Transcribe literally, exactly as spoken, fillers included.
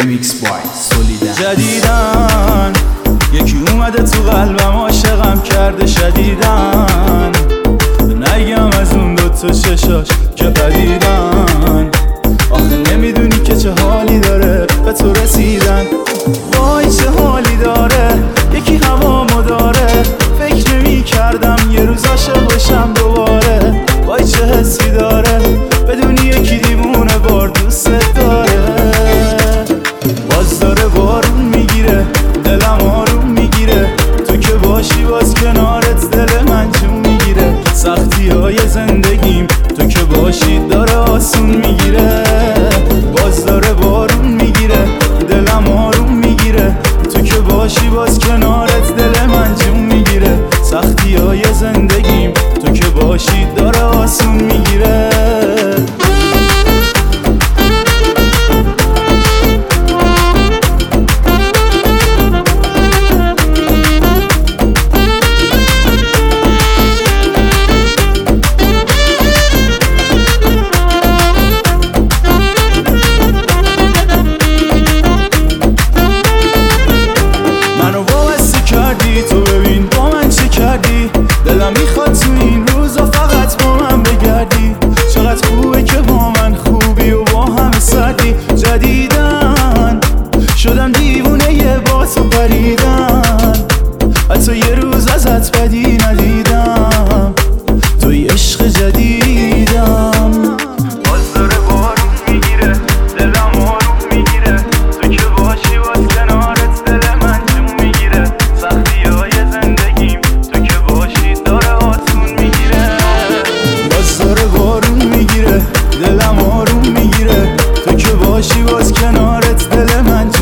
ریمیکس بای سولیدن. جدیدن یکی اومده تو قلبم عاشقم کرده شدیدن، نگم از اون دوتا چشاش که قدیدن. آخه نمیدونی که چه حالی داره به تو رسیدن. وای چه حالی داره یکی هوامو داره، فکر نمی کردم یه روز عاشق بشم دوباره. وای چه حسی داره بدونی یکی دیوونه بار دوست داره. باز داره بارون میگیره دلم آروم میگیره، تو که باشی باز کنارت دل من جون میگیره. سختی های زندگیم تو که باشی داره آسون میگیره. باز داره بارون میگیره دلم آروم میگیره، تو که باشی باز کنارت دل من جون میگیره. سختی های زندگیم تو که باشی داره آسون میگیره. تو ببین با من چه کردی، دلم میخواد تو این روزا فقط با من بگردی. چقدر خوبه که با من خوبی و با همه سردی. جدیدن شدم دیوونه یه با تو پریدن، حتی یه روز ازت بدی ندیدم. توی عشق جدیدم. باز داره بارون میگیره دلم آروم میگیره، تو که باشی باز کنارت دل من جون میگیره. سختی های زندگیم تو که باشی داره آسون میگیره. باز داره بارون میگیره دلم آروم میگیره، تو که باشی باز کنارت دل من